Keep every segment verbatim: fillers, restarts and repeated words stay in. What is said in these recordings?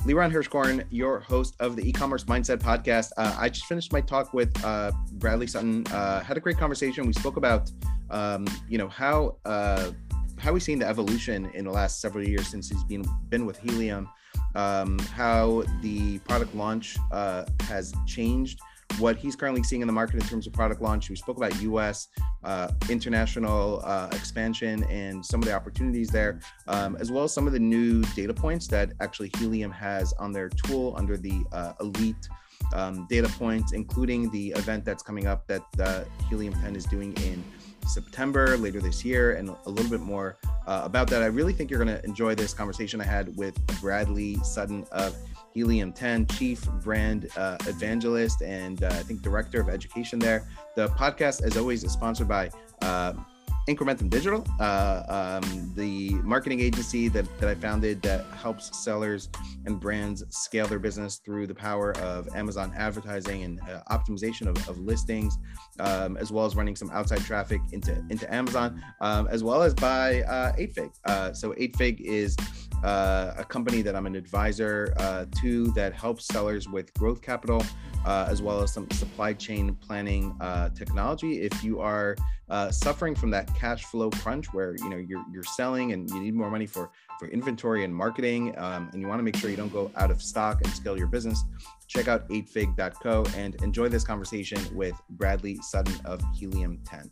Liran Hirschkorn, your host of the E-commerce Mindset podcast. Uh, I just finished my talk with uh, Bradley Sutton. Uh, had a great conversation. We spoke about, um, you know, how uh, how we've seen the evolution in the last several years since he's been been with Helium. Um, how the product launch uh, has changed, what he's currently seeing in the market in terms of product launch. We spoke about U S, uh, international uh, expansion and some of the opportunities there, um, as well as some of the new data points that actually Helium has on their tool under the uh, Elite um, data points, including the event that's coming up that uh, Helium ten is doing in September later this year, and a little bit more uh, about that. I really think you're going to enjoy this conversation I had with Bradley Sutton of Helium ten, Chief Brand uh, Evangelist and uh, I think Director of Education there. The podcast, as always, is sponsored by uh, Incrementum Digital, uh, um, the marketing agency that, that I founded that helps sellers and brands scale their business through the power of Amazon advertising and uh, optimization of, of listings, um, as well as running some outside traffic into, into Amazon, um, as well as by uh, eight fig. Uh, so eight fig is uh, a company that I'm an advisor uh, to that helps sellers with growth capital, uh, as well as some supply chain planning uh, technology. If you are Uh, suffering from that cash flow crunch where you know you're you're selling and you need more money for for inventory and marketing, um, and you want to make sure you don't go out of stock and scale your business, check out eight fig dot co and enjoy this conversation with Bradley Sutton of Helium ten.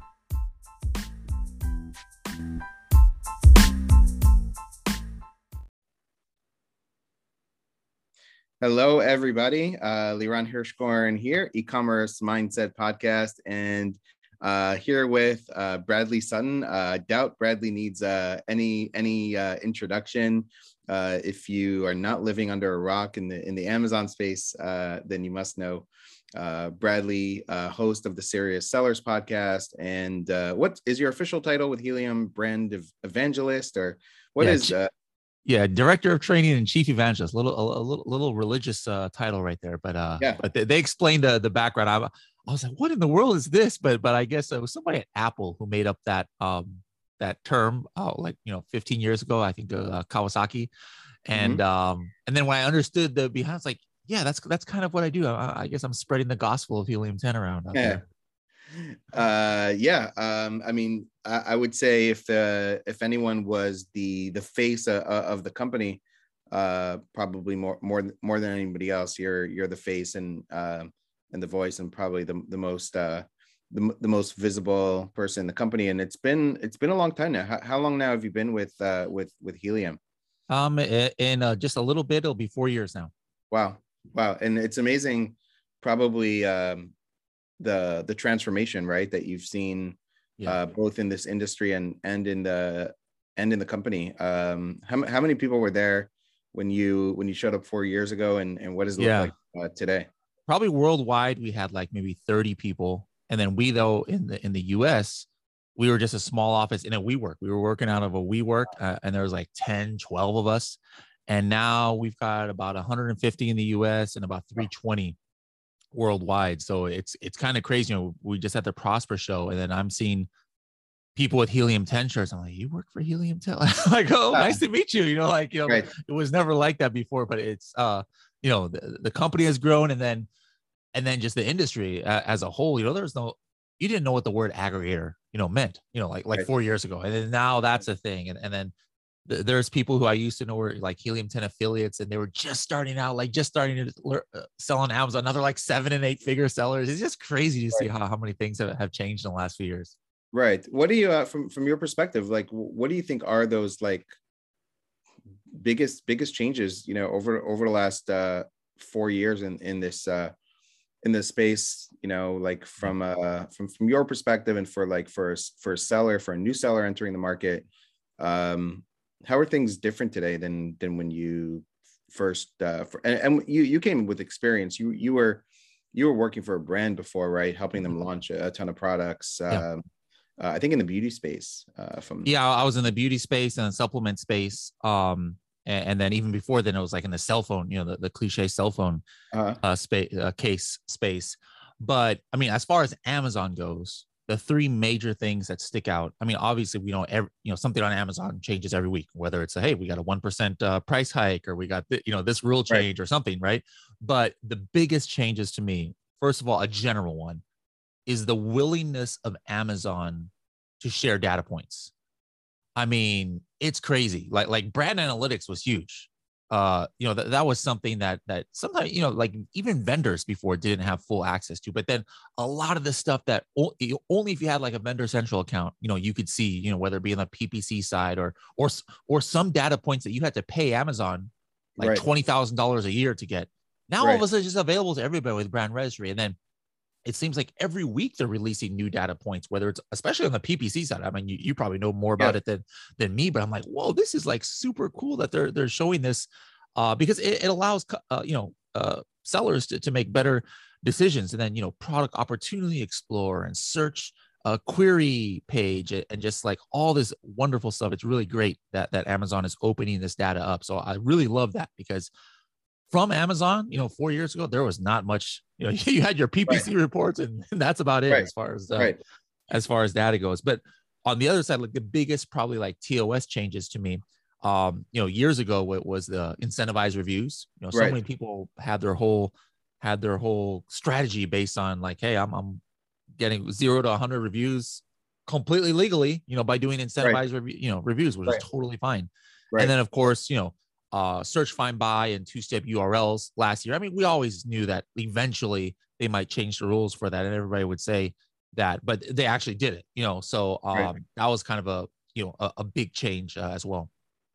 Hello, everybody. Uh, Liran Hirschkorn here, E-commerce Mindset podcast, and Uh, here with uh, Bradley Sutton. Uh, I doubt Bradley needs uh, any any uh, introduction. Uh, if you are not living under a rock in the in the Amazon space, uh, then you must know uh, Bradley, uh, host of the Serious Sellers podcast. And uh, what is your official title with Helium? Brand Evangelist, or what yeah, is? Uh, yeah, Director of Training and Chief Evangelist. A little a, a little little religious uh, title right there, but uh, yeah. but they, they explained the the background. I, I was like, what in the world is this? But but I guess it was somebody at Apple who made up that um that term, oh, like you know, fifteen years ago, I think uh, Kawasaki, and mm-hmm. um and then when I understood the behind, it's like, yeah, that's that's kind of what I do. I, I guess I'm spreading the gospel of Helium ten around out yeah. there. Uh, yeah. Um, I mean, I, I would say if the if anyone was the the face of, of the company, uh, probably more more more than anybody else, you're you're the face and uh, and the voice, and probably the the most uh, the the most visible person in the company. And it's been it's been a long time now. How, how long now have you been with uh, with with Helium? Um, in uh, just a little bit, it'll be four years now. Wow, wow, and it's amazing. Probably. Um, the the transformation, right, that you've seen yeah. uh, both in this industry and and in the and in the company. Um, how, how many people were there when you when you showed up four years ago, and, and what does it yeah. look like uh, today? Probably worldwide, we had like maybe thirty people. And then we, though, in the in the U S, we were just a small office in a WeWork. We were working out of a WeWork, uh, and there was like ten, twelve of us. And now we've got about one hundred fifty in the U S and about three hundred twenty worldwide. So it's it's kind of crazy. You know, we just had the Prosper show, and then I'm seeing people with Helium ten shirts. I'm like, you work for Helium ten? Like, oh, nice to meet you. You know, like, you know, right. It was never like that before, but it's uh, you know, the, the company has grown, and then and then just the industry uh, as a whole. You know, there's no, you didn't know what the word aggregator, you know, meant. You know, like like right. four years ago, and then now that's a thing, and and then. There's people who I used to know were like Helium ten affiliates, and they were just starting out, like just starting to uh, sell on Amazon. Another like seven and eight figure sellers. It's just crazy to right. see how, how many things have, have changed in the last few years. Right. What do you, uh, from from your perspective, like, what do you think are those like biggest biggest changes, you know, over over the last uh, four years in in this uh, in this space, you know, like from uh from from your perspective, and for like for for a seller, for a new seller entering the market. Um, How are things different today than than when you first uh, for, and, and you you came with experience. You you were you were working for a brand before, right? Helping them launch a, a ton of products. Um, yeah. uh, I think in the beauty space. Uh, from yeah, I was in the beauty space and the supplement space. Um, and, and then even before then, it was like in the cell phone. You know, the, the cliche cell phone uh-huh. uh, space uh, case space. But I mean, as far as Amazon goes, the three major things that stick out. I mean, obviously, we know every, you know, something on Amazon changes every week, whether it's a, hey, we got a one percent uh, price hike, or we got the, you know, this rule change, right, or something, right? But the biggest changes to me, first of all, a general one, is the willingness of Amazon to share data points. I mean, it's crazy. Like like brand analytics was huge. Uh, you know, that, that was something that that sometimes, you know, like even vendors before didn't have full access to. But then a lot of the stuff that o- only if you had like a Vendor Central account, you know, you could see, you know, whether it be on the P P C side or or or some data points that you had to pay Amazon like Right. twenty thousand dollars a year to get. Now Right. all of a sudden it's just available to everybody with Brand Registry. And then it seems like every week they're releasing new data points, whether it's especially on the P P C side. I mean, you, you probably know more about Yeah. it than than me, but I'm like, whoa, this is like super cool that they're they're showing this, uh, because it, it allows uh, you know uh, sellers to, to make better decisions. And then, you know, product opportunity explorer and search uh, query page and just like all this wonderful stuff. It's really great that that Amazon is opening this data up. So I really love that, because from Amazon, you know, four years ago, there was not much, you know, you had your P P C right. reports and, and that's about it, right, as far as, uh, right. as far as data goes. But on the other side, like the biggest, probably like T O S changes to me, um, you know, years ago, it was the incentivized reviews. You know, so right. many people had their whole, had their whole strategy based on like, hey, I'm, I'm getting zero to a hundred reviews completely legally, you know, by doing incentivized right. review, you know, reviews, which right. is totally fine. Right. And then of course, you know, uh, search, find, buy, and two-step U R Ls last year. I mean, we always knew that eventually they might change the rules for that, and everybody would say that, but they actually did it, you know. So um, right. that was kind of a, you know, a, a big change uh, as well.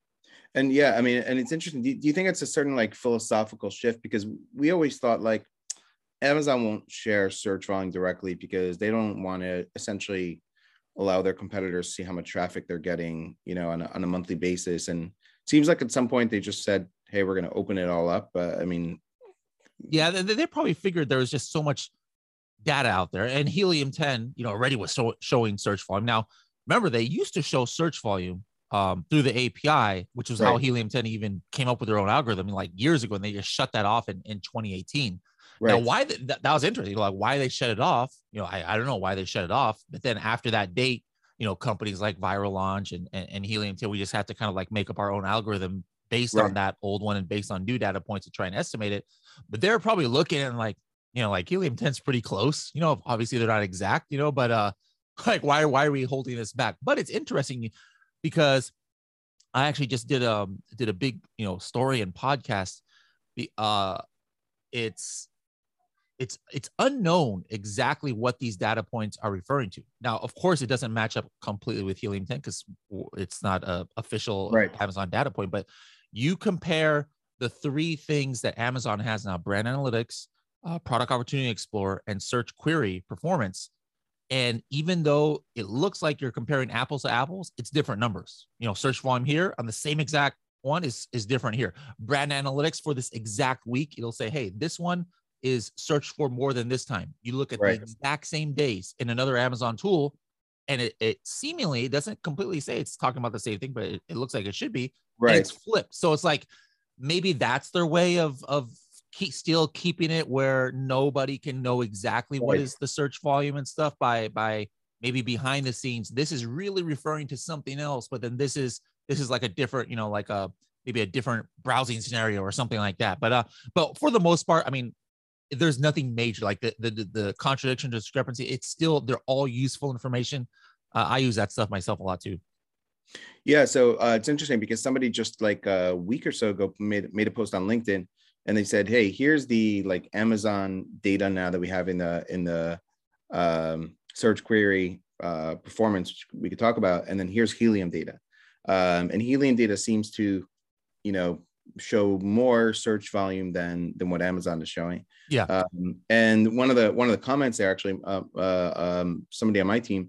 And yeah, I mean, and it's interesting. Do you, do you think it's a certain like philosophical shift? Because we always thought like Amazon won't share search volume directly because they don't want to essentially allow their competitors to see how much traffic they're getting, you know, on a, on a monthly basis. And seems like at some point they just said, hey, we're going to open it all up. But I mean, yeah, they, they probably figured there was just so much data out there, and Helium ten, you know, already was so, showing search volume. Now, remember, they used to show search volume um, through the A P I, which was right. how Helium ten even came up with their own algorithm like years ago, and they just shut that off in, in twenty eighteen. Right. Now, why the, that, that was interesting. You know, like why they shut it off. You know, I, I don't know why they shut it off. But then after that date, you know, companies like Viral Launch and, and, and Helium ten, we just had to kind of like make up our own algorithm based right. on that old one and based on new data points to try and estimate it. But they're probably looking at like, you know, like Helium ten is pretty close, you know, obviously they're not exact, you know, but uh, like, why, why are we holding this back? But it's interesting because I actually just did a, did a big, you know, story and podcast. The uh, it's, It's it's unknown exactly what these data points are referring to. Now, of course, it doesn't match up completely with Helium ten because it's not a official right. Amazon data point. But you compare the three things that Amazon has now: brand analytics, uh, product opportunity explorer, and search query performance. And even though it looks like you're comparing apples to apples, it's different numbers. You know, search volume here on the same exact one is is different here. Brand analytics for this exact week, it'll say, hey, this one is searched for more than this time. You look at right. the exact same days in another Amazon tool, and it, it seemingly doesn't completely say it's talking about the same thing, but it, it looks like it should be. Right. And it's flipped. So it's like, maybe that's their way of, of keep, still keeping it where nobody can know exactly right. what is the search volume and stuff by, by maybe behind the scenes. This is really referring to something else, but then this is, this is like a different, you know, like a, maybe a different browsing scenario or something like that. But, uh, but for the most part, I mean, there's nothing major like the, the the contradiction, discrepancy. It's still, they're all useful information. Uh, I use that stuff myself a lot too. Yeah, so uh, it's interesting because somebody just like a week or so ago made made a post on LinkedIn, and they said, "Hey, here's the like Amazon data now that we have in the in the um, search query uh, performance, which we could talk about, and then here's Helium data, um, and Helium data seems to, you know, show more search volume than than what Amazon is showing." Yeah. Um, and one of the one of the comments there actually, uh, uh, um, somebody on my team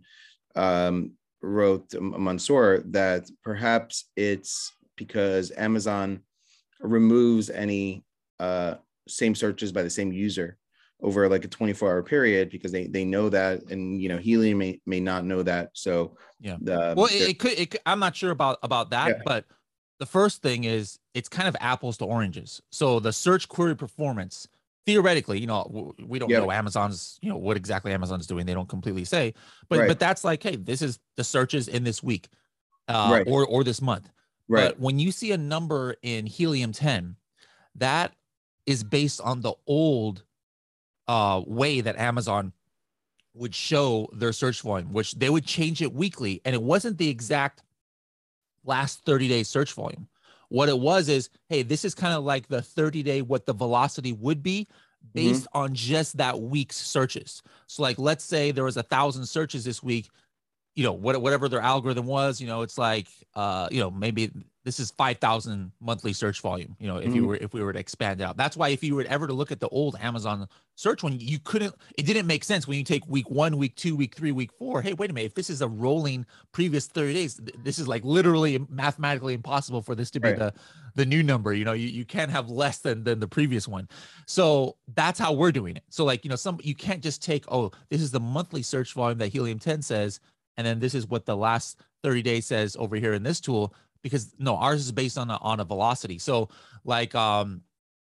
um, wrote, Mansoor, that perhaps it's because Amazon removes any uh, same searches by the same user over like a twenty-four hour period because they they know that, and you know Helium may may not know that. So yeah. The, well, it, it, could, it could. I'm not sure about about that, yeah. but the first thing is it's kind of apples to oranges. So the search query performance theoretically, you know, we don't Yeah. know Amazon's, you know, what exactly Amazon's doing. They don't completely say, but Right. but that's like, hey, this is the searches in this week, uh, Right. or or this month. Right. But when you see a number in Helium ten, that is based on the old uh, way that Amazon would show their search volume, which they would change it weekly, and it wasn't the exact last thirty day search volume. What it was is, hey, this is kind of like the thirty day, what the velocity would be based Mm-hmm. on just that week's searches. So like, let's say there was a thousand searches this week, you know, what, whatever their algorithm was, you know, it's like, uh, you know, maybe this is five thousand monthly search volume, you know, if you Mm-hmm. were, if we were to expand out. That's why if you were ever to look at the old Amazon search one, you couldn't, it didn't make sense when you take week one, week two, week three, week four. Hey, wait a minute. If this is a rolling previous thirty days, this is like literally mathematically impossible for this to be Right. the, the new number. You know, you, you can't have less than, than the previous one. So that's how we're doing it. So like, you know, some, you can't just take, oh, this is the monthly search volume that Helium ten says, and then this is what the last thirty days says over here in this tool, because no, ours is based on a, on a velocity. So like, um,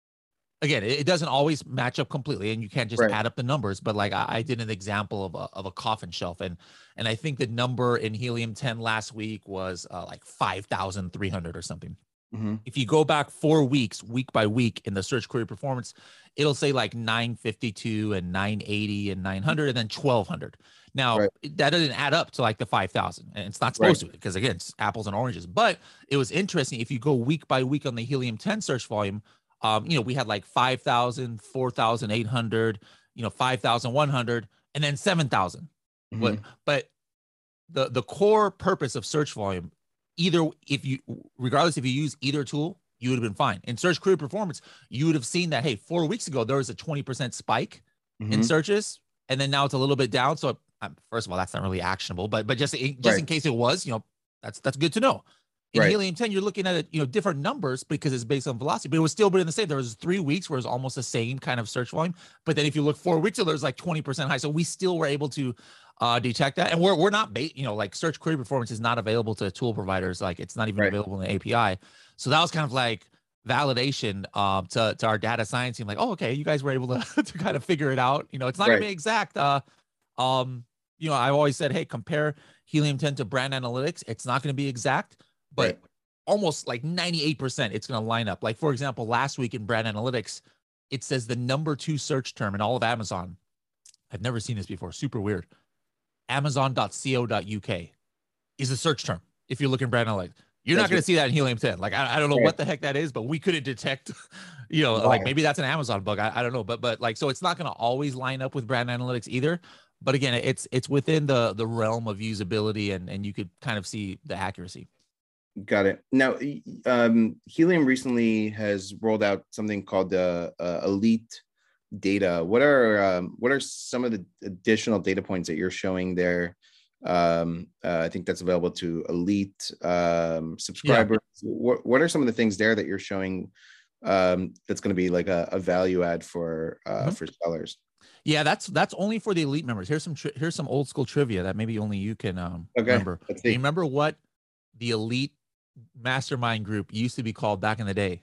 again, it, it doesn't always match up completely, and you can't just Right. add up the numbers, but like I, I did an example of a, of a coffin shelf. And, and I think the number in Helium ten last week was uh, like five thousand three hundred or something. Mm-hmm. If you go back four weeks, week by week in the search query performance, it'll say like nine fifty-two and nine eighty and nine hundred and then twelve hundred. Now, Right. that doesn't add up to like the five thousand, and it's not supposed to, because again, it's apples and oranges. But it was interesting. If you go week by week on the Helium ten search volume, um, you know, we had like five thousand, four thousand eight hundred, you know, five thousand one hundred, and then seven thousand. Mm-hmm. But, but the, the core purpose of search volume, either if you, regardless if you use either tool, you would have been fine. In search query performance, you would have seen that, hey, four weeks ago, there was a twenty percent spike Mm-hmm. in searches, and then now it's a little bit down. So um, first of all, that's not really actionable, but, but just, in, just Right. in case it was, you know, that's, that's good to know. In Right. Helium ten, you're looking at it, you know, different numbers because it's based on velocity, but it was still been the same. There was three weeks where it was almost the same kind of search volume. But then if you look four weeks ago, there's like twenty percent high. So we still were able to uh, detect that. And we're, we're not, ba- you know, like search query performance is not available to tool providers. Like it's not even Right. available in the A P I. So that was kind of like validation um, to, to our data science team. Like, oh, okay, you guys were able to, to kind of figure it out. You know, it's not Right. gonna be exact. Uh, um, you know, I've always said, hey, compare Helium ten to brand analytics. It's not going to be exact, but Right. almost like ninety-eight percent it's going to line up. Like, for example, last week in brand analytics, it says the number two search term in all of Amazon. I've never seen this before. Super weird. Amazon dot co dot U K is a search term. If you're looking brand analytics, you're That's not going weird. to see that in Helium ten. Like, I, I don't know Right. what the heck that is, but we couldn't detect, you know, Wow. like maybe that's an Amazon bug. I, I don't know, but, but like, so it's not going to always line up with brand analytics either. But again, it's, it's within the, the realm of usability, and, and you could kind of see the accuracy. Got it. Now, um, Helium recently has rolled out something called the uh, Elite Data. What are um, what are some of the additional data points that you're showing there? Um, uh, I think that's available to Elite um, subscribers. Yeah. What What are some of the things there that you're showing um, that's going to be like a, a value add for uh, mm-hmm. for sellers? Yeah, that's that's only for the Elite members. Here's some tri- here's some old school trivia that maybe only you can um, okay. remember. Do you remember what the Elite mastermind group used to be called back in the day?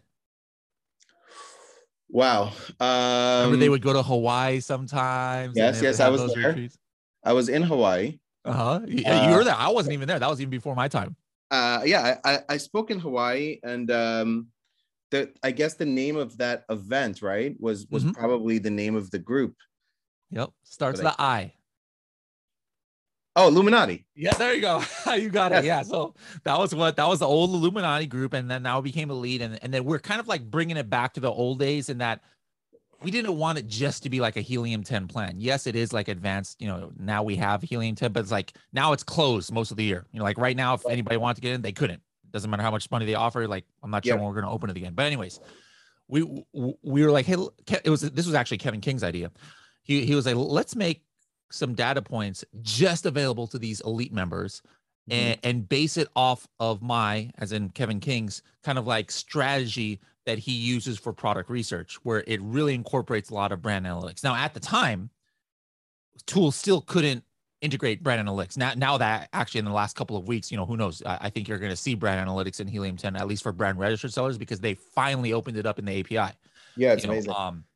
Wow. Um, Remember they would go to Hawaii sometimes? Yes, yes, I was there. Retreats? I was in Hawaii. Uh-huh. You, uh, you were there. I wasn't even there. That was even before my time. Uh, yeah, I, I spoke in Hawaii, and um, the I guess the name of that event, right, was was mm-hmm. probably the name of the group. Yep, starts with the I. Oh, Illuminati. Yeah, there you go. You got yes. it. Yeah. So that was what, that was the old Illuminati group. And then now it became Elite. And, and then we're kind of like bringing it back to the old days, in that we didn't want it just to be like a Helium ten plan. Yes, it is like advanced, you know, now we have Helium ten, but it's like, now it's closed most of the year. You know, like right now, if anybody wanted to get in, they couldn't. Doesn't matter how much money they offer. Like, I'm not sure yeah. when we're going to open it again. But anyways, we, we were like, hey, it was, this was actually Kevin King's idea. He, he was like, let's make some data points just available to these Elite members, mm-hmm. and, and base it off of my, as in Kevin King's, kind of like strategy that he uses for product research, where it really incorporates a lot of brand analytics. Now, at the time, tools still couldn't integrate brand analytics. Now, now that actually in the last couple of weeks, you know, who knows? I, I think you're going to see brand analytics in Helium ten, at least for brand registered sellers, because they finally opened it up in the A P I. Yeah, it's you know, amazing. Um,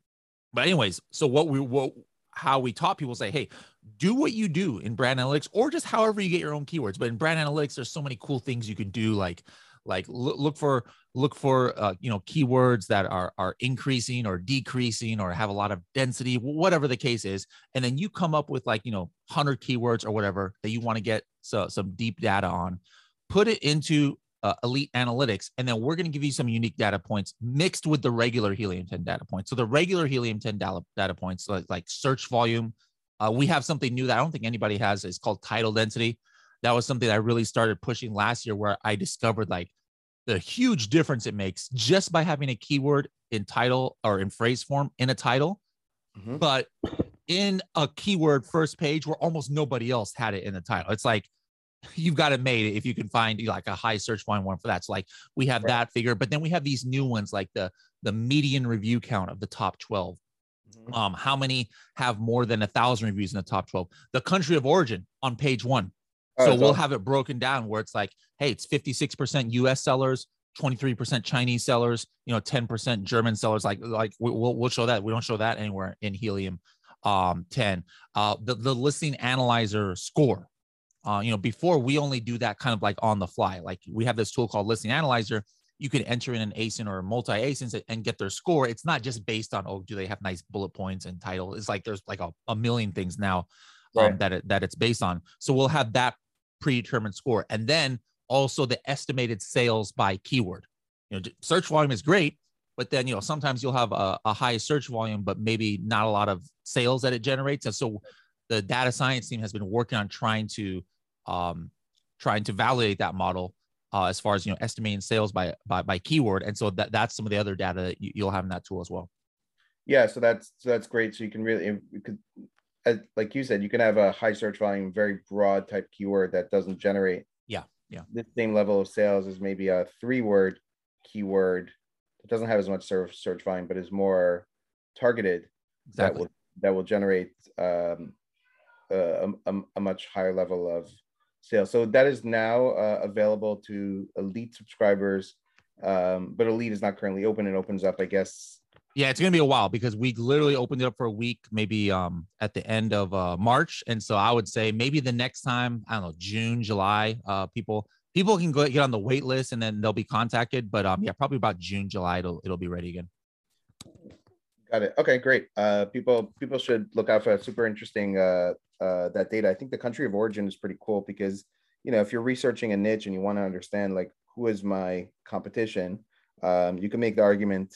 But anyways, so what we what how we taught people say, hey, do what you do in brand analytics, or just however you get your own keywords. But in brand analytics, there's so many cool things you can do, like like look, look for look for uh, you know, keywords that are are increasing or decreasing or have a lot of density, whatever the case is, and then you come up with like, you know, one hundred keywords or whatever that you want to get so, some deep data on, put it into uh, Elite Analytics, and then we're going to give you some unique data points mixed with the regular Helium ten data points. So the regular Helium ten data, data points, like, like search volume, uh, we have something new that I don't think anybody has. It's called title density. That was something that I really started pushing last year, where I discovered like the huge difference it makes just by having a keyword in title or in phrase form in a title, mm-hmm. but in a keyword first page where almost nobody else had it in the title. It's like, you've got it made if you can find like a high search volume one for that. So like we have right. that figure, but then we have these new ones like the the median review count of the top twelve. Mm-hmm. Um, how many have more than a thousand reviews in the top twelve? The country of origin on page one. Oh, so we'll awesome. have it broken down where it's like, hey, it's fifty-six percent U S sellers, twenty-three percent Chinese sellers, you know, ten percent German sellers. Like like we'll we'll show that. We don't show that anywhere in Helium um, ten. Uh, the the listing analyzer score. Uh, you know, before we only do that kind of like on the fly. Like we have this tool called Listing Analyzer. You can enter in an A S I N or a multi-A S I Ns and get their score. It's not just based on, oh, do they have nice bullet points and title? It's like there's like a, a million things now um, right. that it, that it's based on. So we'll have that predetermined score, and then also the estimated sales by keyword. You know, search volume is great, but then you know sometimes you'll have a, a high search volume, but maybe not a lot of sales that it generates. And so the data science team has been working on trying to um, trying to validate that model uh, as far as, you know, estimating sales by, by, by keyword. And so that, that's some of the other data that you, you'll have in that tool as well. Yeah. So that's, so that's great. So you can really, you could, as, like you said, you can have a high search volume, very broad type keyword that doesn't generate yeah, yeah. the same level of sales as maybe a three word keyword. It doesn't have as much search search volume, but is more targeted. Exactly. That will, that will generate um, a, a, a much higher level of sales. So that is now uh, available to Elite subscribers, um, but Elite is not currently open. It opens up, I guess. Yeah, it's gonna be a while because we literally opened it up for a week, maybe um, at the end of uh, March, and so I would say maybe the next time, I don't know, June, July, uh, people people can go get on the wait list and then they'll be contacted. But um, yeah, probably about June, July, it'll it'll be ready again. Got it. Okay, great. Uh, people people should look out for that. Super interesting. Uh, uh, that data. I think the country of origin is pretty cool because, you know, if you're researching a niche and you want to understand like who is my competition, um, you can make the argument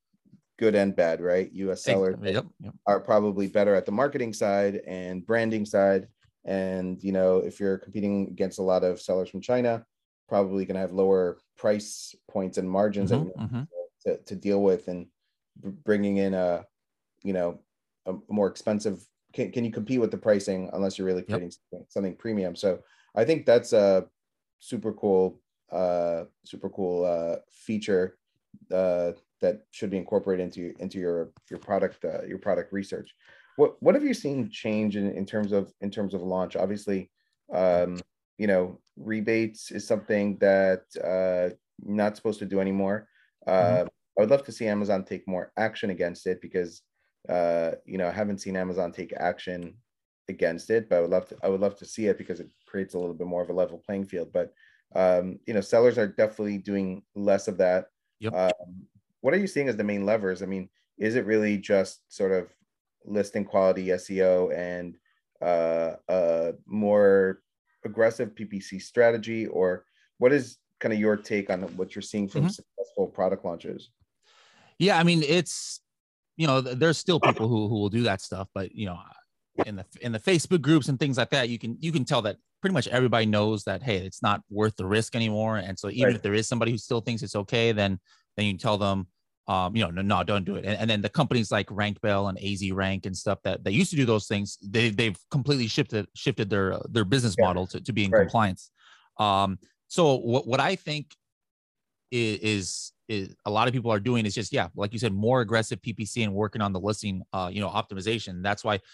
good and bad, right? U S sellers yep, yep. are probably better at the marketing side and branding side. And, you know, if you're competing against a lot of sellers from China, probably going to have lower price points and margins mm-hmm, that you mm-hmm. to, to deal with, and bringing in a, you know, a more expensive. Can, can you compete with the pricing unless you're really creating yep. something, something premium? So I think that's a super cool, uh, super cool uh, feature uh, that should be incorporated into into your your product uh, your product research. What what have you seen change in, in terms of in terms of launch? Obviously, um, you know, rebates is something that uh, you're not supposed to do anymore. Uh, mm-hmm. I would love to see Amazon take more action against it because. Uh, you know, I haven't seen Amazon take action against it, but I would love to. I would love to see it because it creates a little bit more of a level playing field. But um, you know, sellers are definitely doing less of that. Yep. Um, what are you seeing as the main levers? I mean, is it really just sort of listing quality, S E O, and uh, a more aggressive P P C strategy, or what is kind of your take on what you're seeing from mm-hmm. successful product launches? Yeah, I mean, it's. You know, there's still people who, who will do that stuff, but you know, in the in the Facebook groups and things like that, you can you can tell that pretty much everybody knows that, hey, it's not worth the risk anymore. And so even right. if there is somebody who still thinks it's okay, then then you can tell them, um, you know, no, no, don't do it. And, and then the companies like RankBell and A Z Rank and stuff that they used to do those things, they they've completely shifted shifted their their business yeah. model to, to be in right. compliance. Um, so what what I think is, is is a lot of people are doing is just, yeah, like you said, more aggressive P P C and working on the listing, uh, you know, optimization. That's why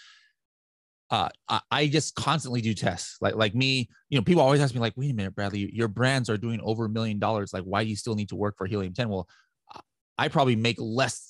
uh, I, I just constantly do tests. Like, like me, you know, people always ask me like, wait a minute, Bradley, your brands are doing over a million dollars. Like, why do you still need to work for Helium ten? Well, I probably make less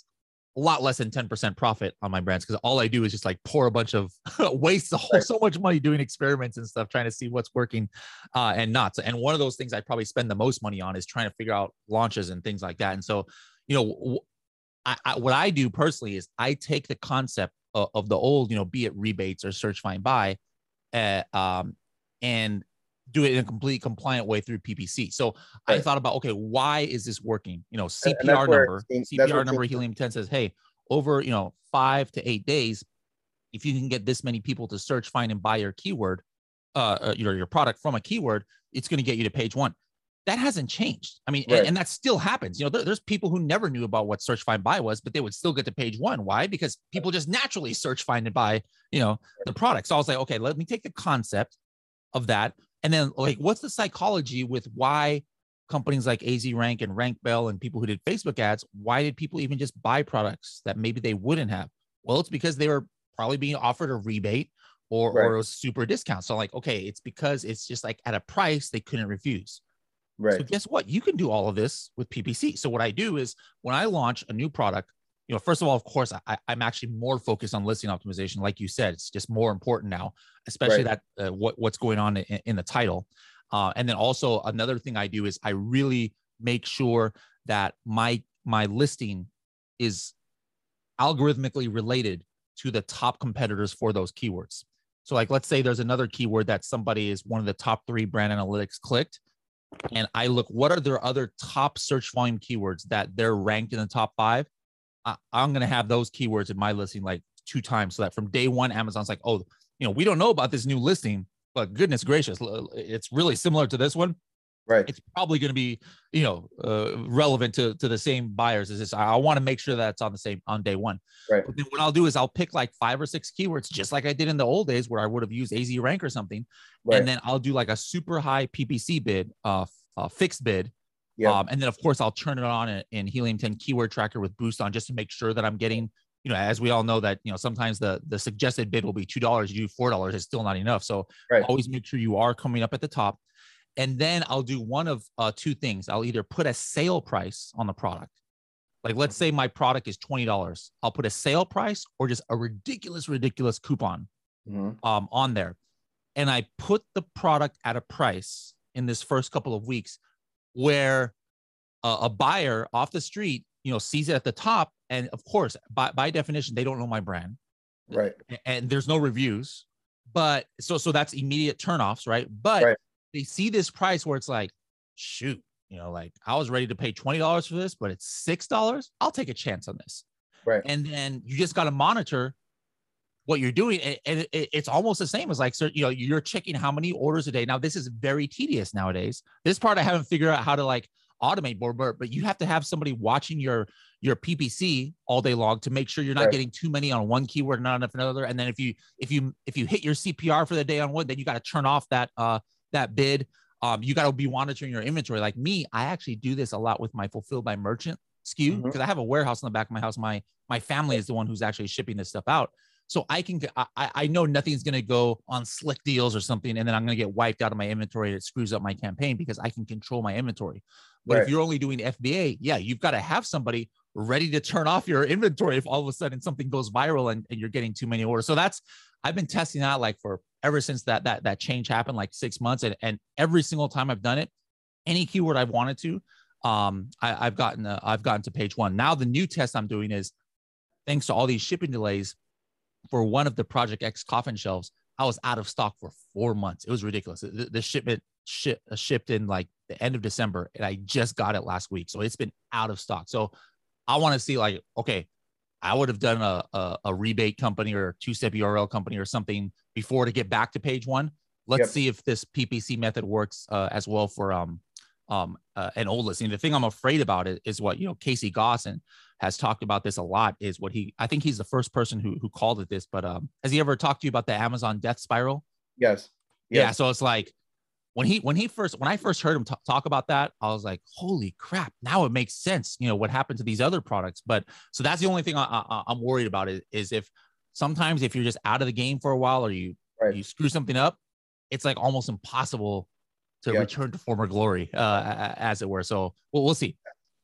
a lot less than ten percent profit on my brands, because all I do is just like pour a bunch of waste, so, Right. so much money doing experiments and stuff, trying to see what's working uh, and not. And one of those things I probably spend the most money on is trying to figure out launches and things like that. And so, you know, I, I, what I do personally is I take the concept of, of the old, you know, be it rebates or search, find, buy, uh, um, and do it in a completely compliant way through P P C. So Right. I thought about, okay, why is this working? You know, And- and that's C P R where- number, that's C P R where- number Helium ten says, hey, over, you know, five to eight days, if you can get this many people to search, find, and buy your keyword, uh, your, your product from a keyword, it's going to get you to page one. That hasn't changed. I mean, Right. and, and that still happens. You know, there, there's people who never knew about what search, find, buy was, but they would still get to page one. Why? Because people just naturally search, find, and buy, you know, the product. So I was like, okay, let me take the concept of that. And then like, what's the psychology with why companies like A Z Rank and Rank Bell and people who did Facebook ads, why did people even just buy products that maybe they wouldn't have? Well, it's because they were probably being offered a rebate or, Right. or a super discount. So like, okay, it's because it's just like at a price they couldn't refuse. Right. So guess what? You can do all of this with P P C. So what I do is when I launch a new product, you know, first of all, of course, I, I'm actually more focused on listing optimization. Like you said, it's just more important now, especially Right. that uh, what, what's going on in, in the title. Uh, and then also another thing I do is I really make sure that my, my listing is algorithmically related to the top competitors for those keywords. So like, let's say there's another keyword that somebody is one of the top three brand analytics clicked. And I look, what are their other top search volume keywords that they're ranked in the top five? I, I'm going to have those keywords in my listing like two times, so that from day one, Amazon's like, oh, you know, we don't know about this new listing, but goodness gracious, it's really similar to this one. Right. It's probably going to be, you know, uh, relevant to, to the same buyers as this. I, I want to make sure that it's on the same on day one. Right. But then what I'll do is I'll pick like five or six keywords, just like I did in the old days where I would have used A Z Rank or something. Right. And then I'll do like a super high P P C bid, uh, uh fixed bid. Yeah. Um, and then of course I'll turn it on in, in Helium ten keyword tracker with boost on, just to make sure that I'm getting, you know, as we all know that, you know, sometimes the, the suggested bid will be two dollars, you do four dollars, it's still not enough. So Right. always make sure you are coming up at the top. And then I'll do one of uh, two things. I'll either put a sale price on the product. Like, let's say my product is twenty dollars. I'll put a sale price or just a ridiculous, ridiculous coupon Mm-hmm. um, on there. And I put the product at a price in this first couple of weeks where uh, a buyer off the street, you know, sees it at the top. And of course, by, by definition, they don't know my brand. Right. And there's no reviews. But so, so that's immediate turnoffs, right? But Right. they see this price where it's like, shoot, you know, like I was ready to pay twenty dollars for this, but it's six dollars. I'll take a chance on this. Right. And then you just got to monitor what you're doing. And it, it, it's almost the same as like, so, you know, you're checking how many orders a day. Now, this is very tedious nowadays. This part I haven't figured out how to like automate more, but, but you have to have somebody watching your, your P P C all day long to make sure you're not Right. getting too many on one keyword, not enough another. And then if you, if you, if you hit your C P R for the day on one, then you got to turn off that, uh, that bid. Um, you got to be monitoring your inventory. Like me, I actually do this a lot with my Fulfilled by Merchant S K U, because Mhm. I have a warehouse in the back of my house. My, my family is the one who's actually shipping this stuff out. So I can, I, I know nothing's going to go on slick deals or something, and then I'm going to get wiped out of my inventory. It screws up my campaign because I can control my inventory. But Right. if you're only doing F B A, yeah, you've got to have somebody ready to turn off your inventory if all of a sudden something goes viral and, and you're getting too many orders. So that's, I've been testing that like for ever since that, that, that change happened, like six months. And, and every single time I've done it, any keyword I've wanted to, um, I, I've gotten, uh, I've gotten to page one. Now the new test I'm doing is, thanks to all these shipping delays, for one of the Project X coffin shelves, I was out of stock for four months. It was ridiculous. The, the shipment ship, uh, shipped in like the end of December, and I just got it last week. So it's been out of stock. So I want to see like, okay, I would have done a, a, a rebate company or two-step U R L company or something before to get back to page one. Let's Yep. see if this P P C method works uh, as well for um um uh, an old listing. The thing I'm afraid about is, is what, you know, Casey Gosson has talked about this a lot, is what he, I think he's the first person who, who called it this, but um, has he ever talked to you about the Amazon death spiral? Yes. Yeah. Yes. So it's like when he, when he first, when I first heard him t- talk about that, I was like, holy crap, now it makes sense. You know, what happened to these other products. But so that's the only thing I, I, I'm worried about is, is if sometimes if you're just out of the game for a while, or you, Right. you screw something up, it's like almost impossible to Yep. return to former glory, uh, as it were. So we'll, we'll see.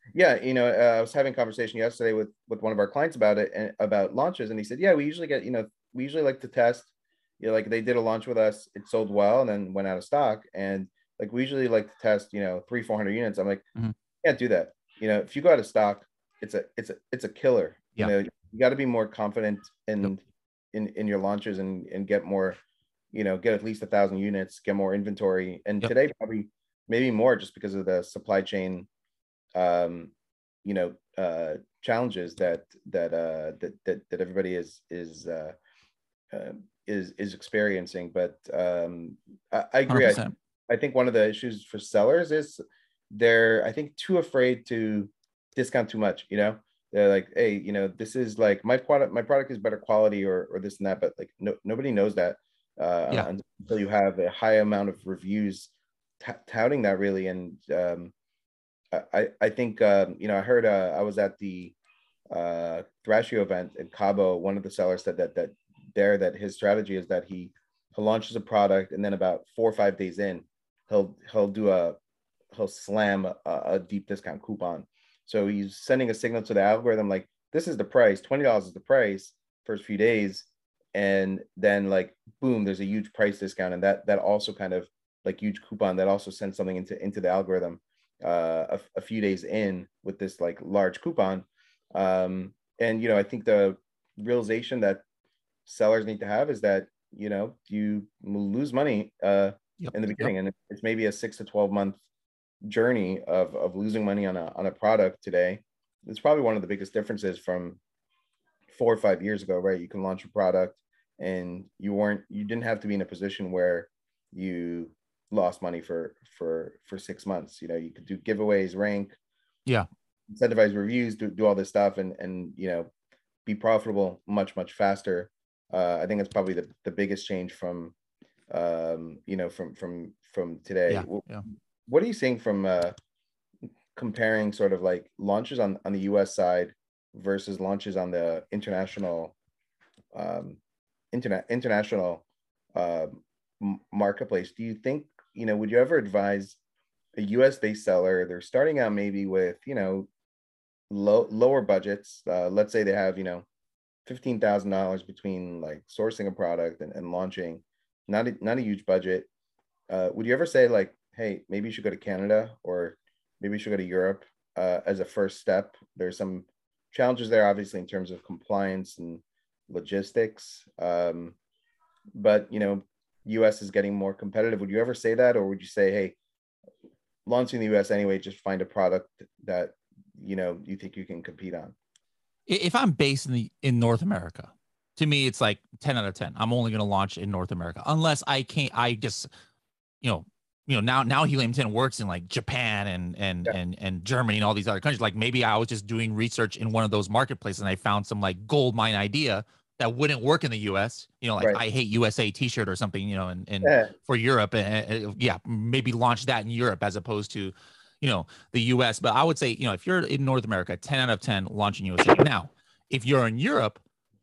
Yeah, you know, uh, I was having a conversation yesterday with with one of our clients about it and about launches, and he said, yeah, we usually get, you know, we usually like to test. You know, like they did a launch with us, it sold well, and then went out of stock, and like we usually like to test, you know, three four hundred units. I'm like, Mhm. can't do that. You know, if you go out of stock, it's a it's a it's a killer. You Yeah. know, you got to be more confident Yep. in in in your launches and and get more, you know, get at least a thousand units, get more inventory, and Yep. today probably maybe more just because of the supply chain um, you know, uh, challenges that that uh, that that that everybody is is uh, uh, is is experiencing. But um, I, I agree. I one hundred percent. I think one of the issues for sellers is they're I think too afraid to discount too much. You know, they're like, hey, you know, this is like my product. My product is better quality or or this and that. But like no nobody knows that uh, Yeah. until you have a high amount of reviews t- touting that really and um, I, I think um, you know I heard uh, I was at the uh, Thrashio event in Cabo. One of the sellers said that that there that his strategy is that he he launches a product and then about four or five days in he'll he'll do a he'll slam a, a deep discount coupon. So he's sending a signal to the algorithm like this is the price, twenty dollars is the price first few days, and then like boom, there's a huge price discount, and that that also kind of like huge coupon that also sends something into into the algorithm uh, a, a few days in with this like large coupon. Um, and, you know, I think the realization that sellers need to have is that, you know, you lose money uh, Yep. in the Yep. beginning. And it's maybe a six to twelve month journey of, of losing money on a, on a product today. It's probably one of the biggest differences from four or five years ago, right? You can launch a product and you weren't, you didn't have to be in a position where you lost money for, for, for six months. You know, you could do giveaways, rank, Yeah. incentivize reviews, do, do all this stuff and, and, you know, be profitable much, much faster. Uh, I think that's probably the, the biggest change from, um, you know, from, from, from today. Yeah. Yeah. What are you seeing from, uh, comparing sort of like launches on, on the U S side versus launches on the international, um, internet, international, uh, marketplace? Do you think, you know, would you ever advise a U S based seller, they're starting out maybe with, you know, low, lower budgets. Uh, let's say they have, you know, fifteen thousand dollars between like sourcing a product and, and launching, not a, not a huge budget. Uh, would you ever say like, hey, maybe you should go to Canada or maybe you should go to Europe uh, as a first step? There's some challenges there, obviously, in terms of compliance and logistics. Um, but, you know, U S is getting more competitive. Would you ever say that? Or would you say, hey, launching the U S anyway, just find a product that, you know, you think you can compete on? If I'm based in the in North America, to me it's like ten out of ten. I'm only going to launch in North America unless I can't. I just, you know, you know now now Helium ten works in like Japan and and Yeah. and and Germany and all these other countries. Like maybe I was just doing research in one of those marketplaces and I found some like gold mine idea that wouldn't work in the U S. You know, like Right. I hate U S A T-shirt or something. You know, and and Yeah. for Europe, and yeah, maybe launch that in Europe as opposed to, you know, the U S. But I would say, you know, if you're in North America, ten out of ten launching U S A. Now, if you're in Europe,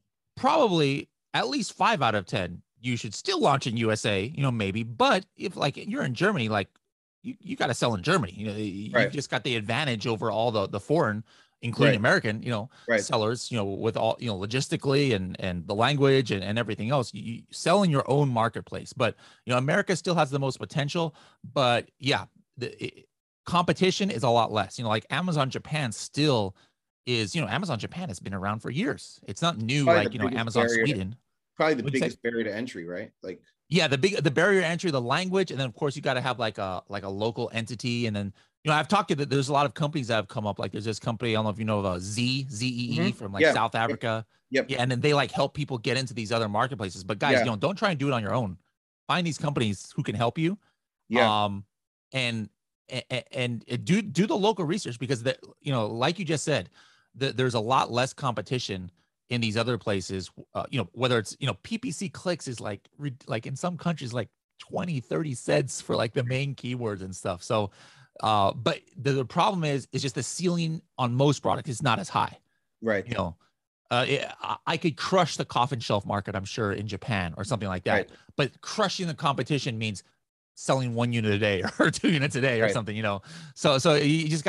probably at least five out of ten, you should still launch in U S A, you know, maybe. But if like you're in Germany, like you, you got to sell in Germany. You know, you've Right. just got the advantage over all the, the foreign, including Right. American, you know, Right. sellers, you know, with all, you know, logistically and, and the language and, and everything else. You, you sell in your own marketplace. But, you know, America still has the most potential. But yeah, the it, competition is a lot less. You know, like Amazon Japan still is, you know, Amazon Japan has been around for years. It's not new, Probably like, the you know, biggest Amazon barrier to, Sweden. probably the What'd you say? biggest barrier to entry, right? Like, Yeah, the big the barrier to entry, the language, and then of course you got to have like a like a local entity, and then, you know, I've talked to the, there's a lot of companies that have come up. Like there's this company, I don't know if you know of uh, Z Z E E mhm. from like Yeah. South Yep. Africa. Yep. Yeah, and then they like help people get into these other marketplaces. But guys, Yeah. you know, don't try and do it on your own. Find these companies who can help you. Yeah. Um, and and, and do do the local research because the, you know, like you just said, the, there's a lot less competition in these other places. Uh, you know, whether it's, you know, P P C clicks is like like in some countries like twenty, thirty cents for like the main keywords and stuff. So, uh, but the, the problem is, is just the ceiling on most products is not as high. Right. You know, uh, it, I could crush the coffin shelf market, I'm sure, in Japan or something like that. Right. But crushing the competition means selling one unit a day or two units a day or Right. something, you know? So, so you just gotta,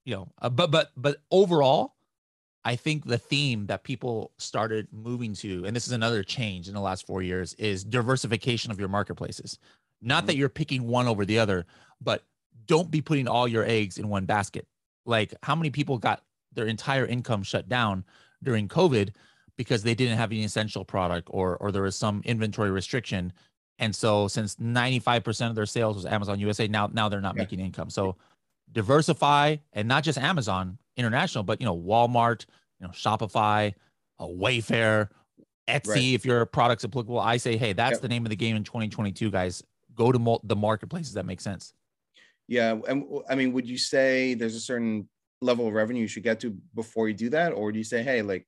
you know, uh, but but but overall, I think the theme that people started moving to, and this is another change in the last four years, is diversification of your marketplaces. Not Mm-hmm. that you're picking one over the other, but don't be putting all your eggs in one basket. Like, how many people got their entire income shut down during COVID because they didn't have an essential product, or or there was some inventory restriction. And so since ninety-five percent of their sales was Amazon U S A, now now they're not Yeah. making income. So diversify, and not just Amazon International, but, you know, Walmart, you know, Shopify, uh, Wayfair, Etsy. Right. If your product's applicable, I say, hey, that's Yep. the name of the game in twenty twenty-two, guys. Go to mul- the marketplaces that make sense. Yeah. And I mean, would you say there's a certain level of revenue you should get to before you do that? Or do you say, hey, like,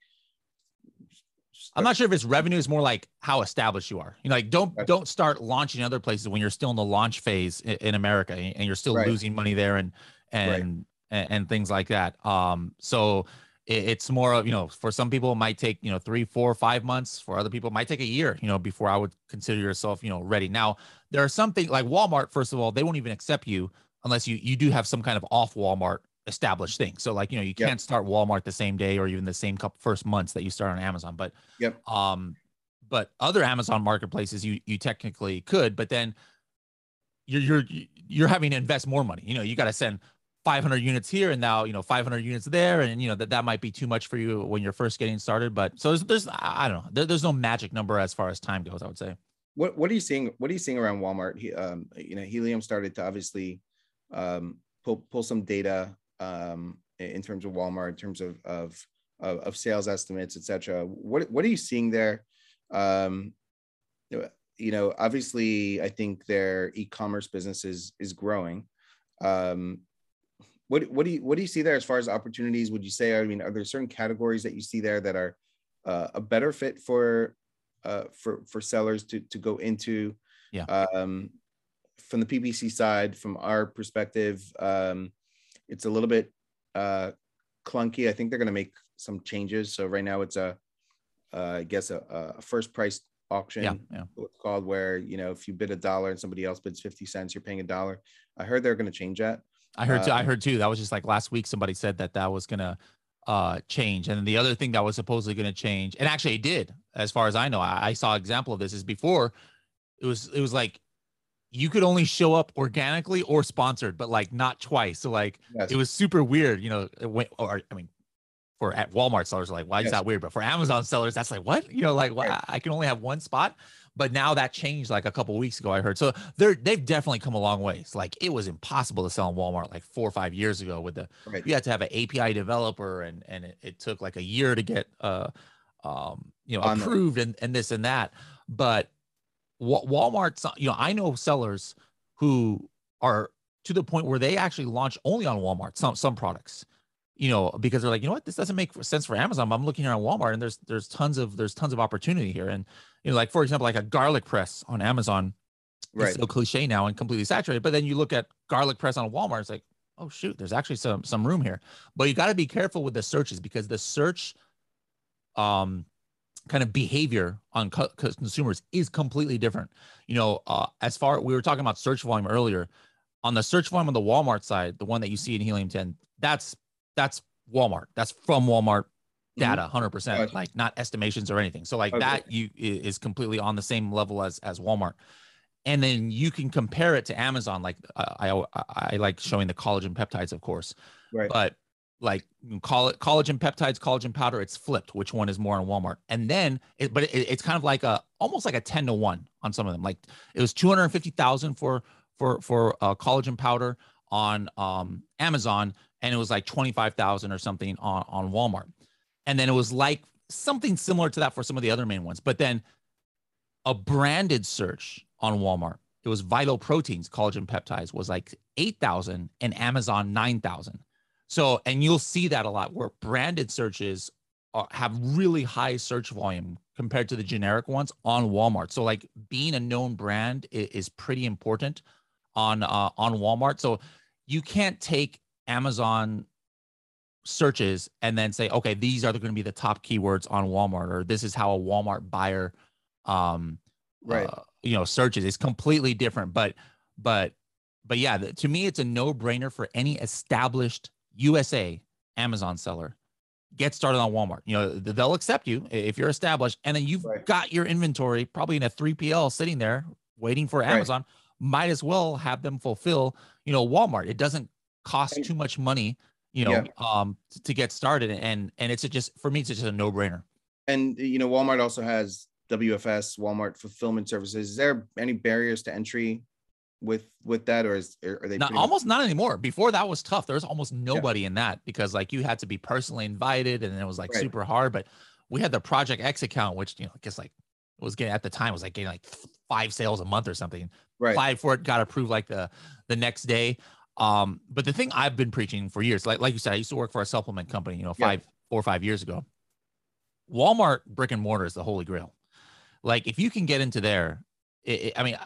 I'm not sure if it's revenue, is more like how established you are. You know, like, don't Right. don't start launching other places when you're still in the launch phase in, in America, and you're still Right. losing money there, and and, Right. and and things like that. Um, so it, it's more of, you know, for some people it might take, you know, three, four, five months. For other people, it might take a year, you know, before I would consider yourself, you know, ready. Now, there are some things like Walmart. First of all, they won't even accept you unless you you do have some kind of off Walmart established thing. So, like, you know, you Yep. can't start Walmart the same day or even the same couple first months that you start on Amazon. But Yep. um, but other Amazon marketplaces, you you technically could, but then you're you're you're having to invest more money. You know, you got to send five hundred units here, and now, you know, five hundred units there, and, you know, that that might be too much for you when you're first getting started. But so there's, there's I don't know, there, there's no magic number as far as time goes, I would say. What What are you seeing? What are you seeing around Walmart? He, um, you know, Helium started to obviously um, pull pull some data um, in terms of Walmart, in terms of of of, of sales estimates, et cetera. What What are you seeing there? Um, you know, obviously, I think their e-commerce business is is growing. Um, what What do you What do you see there as far as opportunities? Would you say? I mean, are there certain categories that you see there that are uh, a better fit for uh, for for sellers to to go into? Yeah. Um, from the P P C side, from our perspective, um, it's a little bit uh, clunky. I think they're going to make some changes. So right now, it's a uh, I guess a, a first price auction, Yeah, yeah. It's called, where, you know, if you bid a dollar and somebody else bids fifty cents, you're paying a dollar. I heard they're going to change that. I heard too. I Um, heard too. That was just like last week. Somebody said that that was gonna uh change, and then the other thing that was supposedly gonna change, and actually it did, as far as I know. I, I saw an example of this. Is before it was it was like you could only show up organically or sponsored, but like not twice. So like yes. it was super weird, you know. It went, or I mean, for at Walmart sellers, like, why is Yes. that weird? But for Amazon sellers, that's like, what? You know, like, why Right. I can only have one spot. But now that changed like a couple of weeks ago, I heard. So they're they've definitely come a long ways. Like, it was impossible to sell on Walmart like four or five years ago with the Right. you had to have an A P I developer, and and it, it took like a year to get uh um you know On the- approved, and and this and that. But Wa- Walmart's, you know, I know sellers who are to the point where they actually launch only on Walmart some some products, you know, because they're like, you know what, this doesn't make sense for Amazon. But I'm looking here on Walmart, and there's there's tons of there's tons of opportunity here. And, you know, like, for example, like a garlic press on Amazon Right. is so cliche now and completely saturated. But then you look at garlic press on Walmart, it's like, oh shoot, there's actually some some room here. But you got to be careful with the searches, because the search um kind of behavior on co- consumers is completely different. You know, uh, as far we were talking about search volume earlier, on the search volume on the Walmart side, the one that you see in Helium ten, that's that's Walmart. That's from Walmart data, one hundred percent, Gotcha. like not estimations or anything. So like Okay. that you is completely on the same level as as Walmart. And then you can compare it to Amazon. Like uh, I, I I like showing the collagen peptides, of course, Right. but like, call it collagen peptides, collagen powder, it's flipped which one is more on Walmart. And then it, but it, it's kind of like a almost like a ten to one on some of them. Like, it was two hundred fifty thousand for for for uh, collagen powder on um Amazon, and it was like twenty-five thousand or something on on Walmart. And then it was like something similar to that for some of the other main ones. But then a branded search on Walmart, it was Vital Proteins collagen peptides, was like eight thousand, and Amazon nine thousand. So, and you'll see that a lot, where branded searches are, have really high search volume compared to the generic ones on Walmart. So like, being a known brand is, is pretty important on uh, on Walmart. So you can't take Amazon searches and then say, okay, these are going to be the top keywords on Walmart, or this is how a Walmart buyer um Right. uh, you know, searches. It's completely different. But but but yeah, the, to me, it's a no-brainer for any established U S A, Amazon seller, get started on Walmart. You know, they'll accept you if you're established, and then you've Right. got your inventory probably in a three P L sitting there waiting for Amazon. Right. Might as well have them fulfill, you know, Walmart. It doesn't cost too much money, you know, yeah. um, to, to get started. And, and it's a just, for me, it's just a no brainer. And, you know, Walmart also has W F S, Walmart Fulfillment Services. Is there any barriers to entry with, with that, or is, are they not, almost much- not anymore? Before that was tough. There was almost nobody yeah. in that, because like you had to be personally invited, and it was like right. super hard. But we had the Project X account, which, you know, I guess like it was getting at the time, it was like getting like five sales a month or something. Right. Applied for it, got approved like the, the next day. Um, but the thing I've been preaching for years, like, like you said, I used to work for a supplement company, you know, five, yeah. four or five years ago. Walmart brick and mortar is the holy grail. Like if you can get into there, it, it, I mean,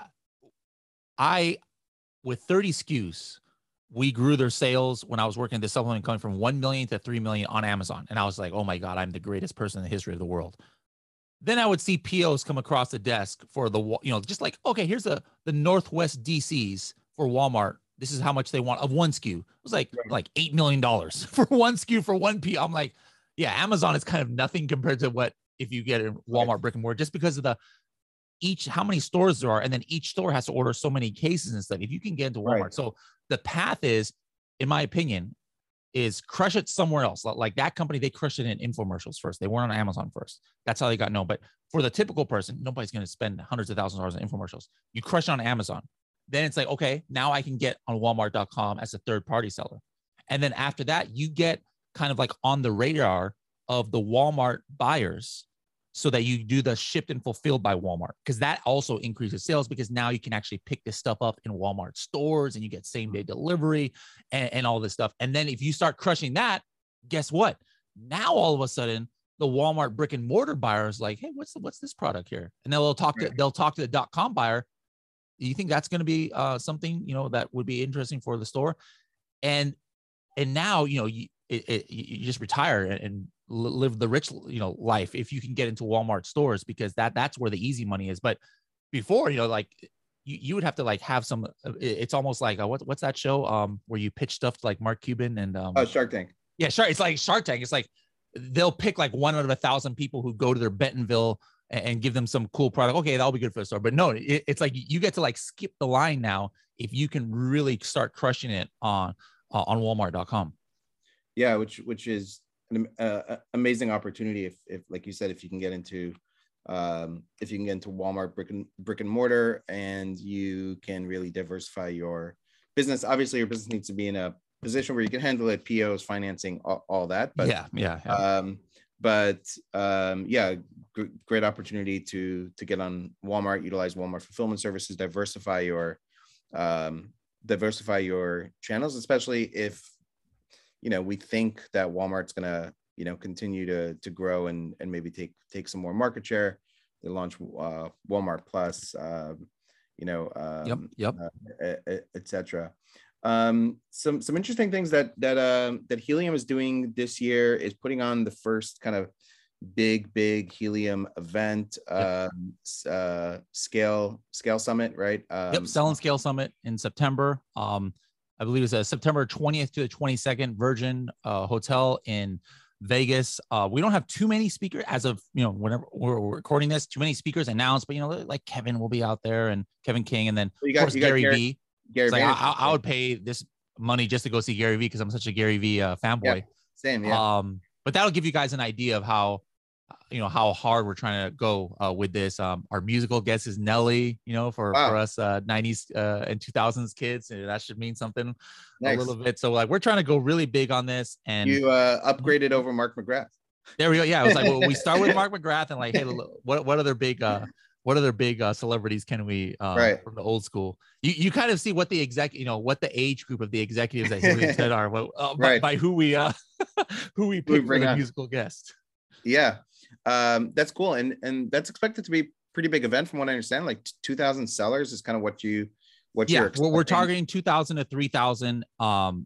I, with thirty S K Us, we grew their sales when I was working at the supplement company from one million to three million on Amazon. And I was like, oh my God, I'm the greatest person in the history of the world. Then I would see P Os come across the desk for the, you know, just like, okay, here's the, the Northwest D Cs for Walmart. This is how much they want of one S K U. It was like, right. like eight million dollars for one S K U for one P. I'm like, yeah, Amazon is kind of nothing compared to what, if you get a Walmart right. brick and mortar, just because of the, each, how many stores there are. And then each store has to order so many cases and stuff. If you can get into Walmart. Right. So the path is, in my opinion, is crush it somewhere else. Like that company, they crushed it in infomercials first. They weren't on Amazon first. That's how they got known. But for the typical person, nobody's going to spend hundreds of thousands of dollars on infomercials. You crush it on Amazon. Then it's like, okay, now I can get on Walmart dot com as a third party seller. And then after that, you get kind of like on the radar of the Walmart buyers, so that you do the shipped and fulfilled by Walmart, because that also increases sales, because now you can actually pick this stuff up in Walmart stores and you get same day delivery and, and all this stuff. And then if you start crushing that, guess what? Now all of a sudden the Walmart brick and mortar buyer is like, hey, what's the, what's this product here? And they'll talk to, they'll talk to the dot com buyer. Do you think that's going to be uh, something, you know, that would be interesting for the store? And, and now, you know, you, it, it, you just retire and, and live the rich, you know, life if you can get into Walmart stores, because that that's where the easy money is. But before, you know, like you, you would have to like have some, it's almost like, uh, what, what's that show um, where you pitch stuff to like Mark Cuban and um, oh, Shark Tank. Yeah, Shark. It's like Shark Tank. It's like they'll pick like one out of a thousand people who go to their Bentonville and, and give them some cool product. Okay, that'll be good for the store. But no, it, it's like you get to like skip the line now if you can really start crushing it on uh, on Walmart dot com. Yeah, which which is an uh, amazing opportunity if, if, like you said, if you can get into, um, if you can get into Walmart brick and brick and mortar, and you can really diversify your business. Obviously, your business needs to be in a position where you can handle it, P Os, financing, all, all that. But yeah, yeah. yeah. Um, but um, yeah, gr- great opportunity to to get on Walmart, utilize Walmart fulfillment services, diversify your um, diversify your channels, especially if, you know, we think that Walmart's going to, you know, continue to to grow and and maybe take take some more market share. They launch uh, Walmart Plus, uh, you know, um, yep, yep, uh, et cetera. Um, some some interesting things that that uh, that Helium is doing this year is putting on the first kind of big big Helium event, yep. um, uh, scale scale summit, right? Um, yep, Sell and Scale Summit in September. Um, I believe it's a September twentieth to the twenty-second, Virgin uh, Hotel in Vegas. Uh, we don't have too many speakers as of, you know, whenever we're recording this, too many speakers announced, but, you know, like Kevin will be out there and Kevin King. And then you got, of course, you got Gary, Gary V. Gary like, I, I would pay this money just to go see Gary V because I'm such a Gary V uh, fanboy. Yeah, same, yeah. Um, but that'll give you guys an idea of how, you know, how hard we're trying to go uh, with this. Um, our musical guest is Nelly, you know, for, wow. for us uh, nineties uh, and two thousands kids. And that should mean something nice. A little bit. So like, we're trying to go really big on this. And you uh, upgraded over Mark McGrath. There we go. Yeah. It was like, well, we start with Mark McGrath and like, hey, what, what other big, uh, what other big uh, celebrities can we, uh, right. from the old school? You you kind of see what the exec, you know, what the age group of the executives that Helium said are, well, uh, right. by, by who we, uh, who we pick for the musical guest. Yeah. Um, that's cool. And, and that's expected to be a pretty big event from what I understand, like two thousand sellers is kind of what you, what yeah, you're we're, we're targeting two thousand to three thousand. Um,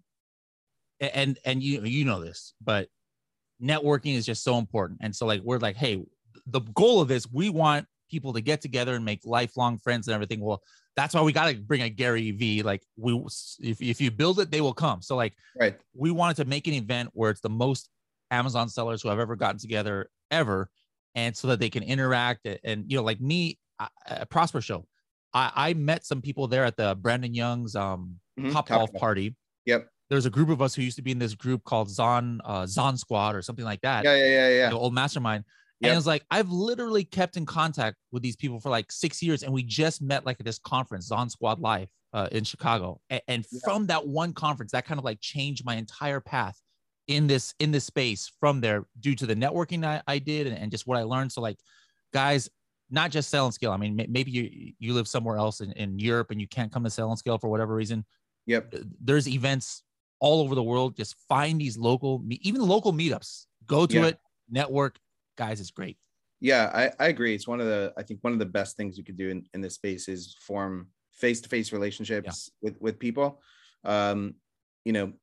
and, and you, you know this, but networking is just so important. And so like, we're like, hey, the goal of this, we want people to get together and make lifelong friends and everything. Well, that's why we got to bring a Gary V. Like we, if, if you build it, they will come. So like, right. we wanted to make an event where it's the most Amazon sellers who have ever gotten together ever. And so that they can interact. And, you know, like me, a Prosper show, I, I met some people there at the Brandon Young's um, Mm-hmm. Top Top Golf Golf. party. Yep. There's a group of us who used to be in this group called Zon, uh, Zon Squad or something like that. Yeah, yeah, yeah, yeah. The old mastermind. Yep. And it was like, I've literally kept in contact with these people for like six years. And we just met like at this conference, Zon Squad Live uh, in Chicago. And, and Yeah. from that one conference, that kind of like changed my entire path in this, in this space from there due to the networking I, I did and, and just what I learned. So like, guys, not just Sell and Scale. I mean, maybe you, you live somewhere else in, in Europe and you can't come to Sell and Scale for whatever reason. Yep. There's events all over the world. Just find these local, even local meetups, go to Yeah. it, network. Guys, it's great. Yeah, I, I agree. It's one of the, I think one of the best things you could do in, in this space is form face-to-face relationships yeah. with, with people. Um, you know,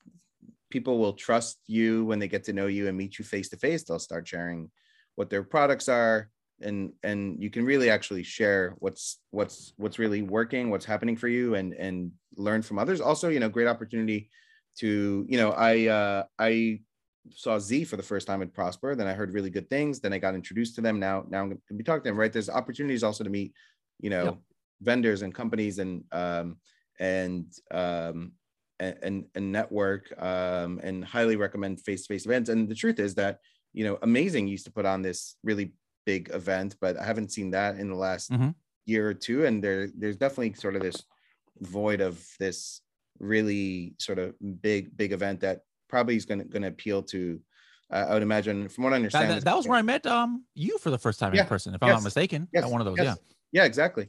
people will trust you when they get to know you and meet you face-to-face. They'll start sharing what their products are. And, and you can really actually share what's, what's, what's really working, what's happening for you, and, and learn from others. Also, you know, great opportunity to, you know, I, uh, I, saw Z for the first time at Prosper. Then I heard really good things. Then I got introduced to them. Now, now I'm going to be talking to them, right? There's opportunities also to meet, you know, yep. vendors and companies and, um, and, um, and, and network, um, and highly recommend face-to-face events. And the truth is that, you know, Amazing used to put on this really big event, but I haven't seen that in the last mm-hmm. year or two. And there, there's definitely sort of this void of this really sort of big, big event that probably is going to going to appeal to, uh, I would imagine, from what I understand. That, that, that was where I met um you for the first time yeah. in person, if I'm yes. not mistaken. Yes. At one of those, yes. yeah. Yeah, exactly.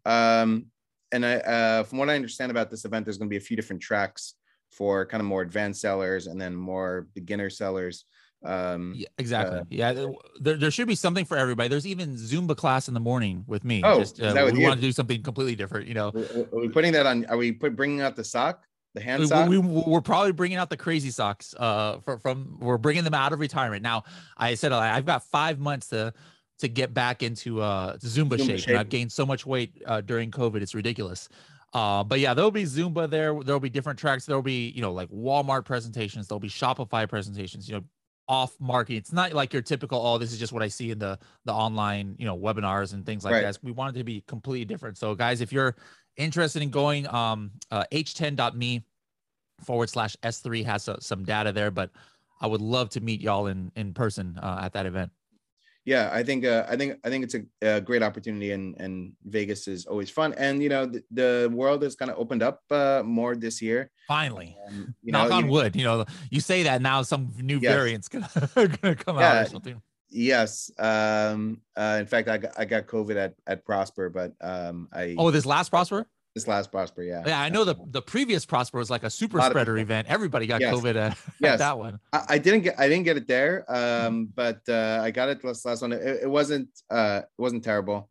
Um, and I, uh, from what I understand about this event, there's going to be a few different tracks for kind of more advanced sellers and then more beginner sellers. Um, yeah, exactly. Uh, yeah, there, there should be something for everybody. There's even Zumba class in the morning with me. Oh, Just, uh, we want to do something completely different, you know. Are we putting that on? Are we put, bringing out the sock? The hand we, sock? we, we're probably bringing out the crazy socks uh, for, from, we're bringing them out of retirement. Now, I said, I've got five months to, to get back into uh, Zumba, Zumba shape. shape. And I've gained so much weight uh, during COVID. It's ridiculous. Uh, but yeah, there'll be Zumba there. There'll be different tracks. There'll be, you know, like Walmart presentations. There'll be Shopify presentations, you know, off marketing. It's not like your typical, oh, this is just what I see in the, the online, you know, webinars and things like right. that. We want it to be completely different. So guys, if you're interested in going, um, uh, h ten dot me forward slash S three has uh, some data there, but I would love to meet y'all in, in person uh, at that event. Yeah, I think, uh, I think, I think it's a, a great opportunity, and, and Vegas is always fun. And, you know, the, the world has kind of opened up uh, more this year. Finally, um, you knock know, on you, wood, you know, you say that now some new yes. variants gonna, gonna come yeah. out or something. Yes. Um, uh, in fact, I got, I got COVID at, at Prosper, but um, I, oh, this last Prosper? This last Prosper, yeah. Yeah, I know the the previous Prosper was like a super a spreader event. Everybody got yes. COVID at, yes. at that one. I, I didn't get I didn't get it there, um, but uh, I got it last last one. It, it wasn't uh, it wasn't terrible.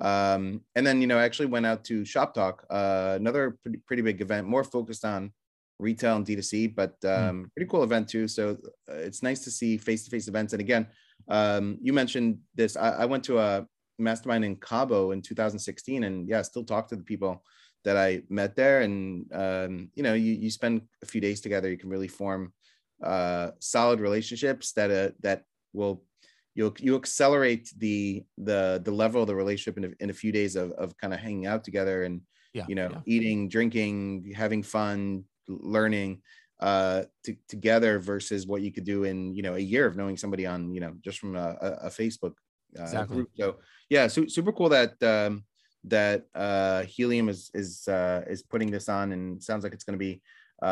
Um, and then you know I actually went out to Shop Talk, uh, another pretty pretty big event, more focused on retail and D two C, but um, mm. pretty cool event too. So uh, it's nice to see face to face events. And again, um, you mentioned this. I, I went to a mastermind in Cabo in two thousand sixteen, and yeah, still talk to the people that I met there. And, um, you know, you, you spend a few days together, you can really form uh, solid relationships that, uh, that will, you'll, you accelerate the, the, the level of the relationship in a, in a few days of, of kind of hanging out together and, yeah, you know, yeah. eating, drinking, having fun, learning uh, to, together versus what you could do in, you know, a year of knowing somebody on, you know, just from a, a Facebook uh, exactly. group. So yeah, su- super cool that, um, that uh Helium is is uh is putting this on, and sounds like it's going to be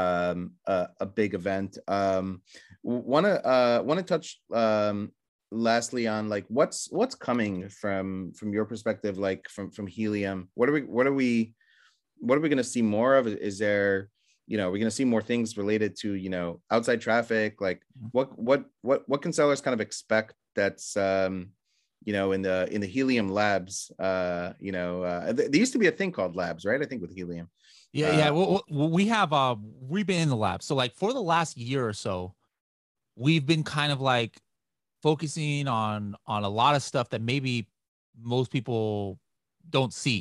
um a, a big event. um want to uh want to touch um lastly on like what's what's coming from from your perspective, like from from Helium. What are we what are we what are we going to see more of? Is there, you know, we're going to see more things related to, you know, outside traffic? Like what what what what can sellers kind of expect that's um you know, in the in the Helium labs? uh, you know, uh, th- there used to be a thing called labs, right? I think with Helium. Yeah, uh, yeah. Well, we have uh, we've been in the lab. So like for the last year or so, we've been kind of like focusing on on a lot of stuff that maybe most people don't see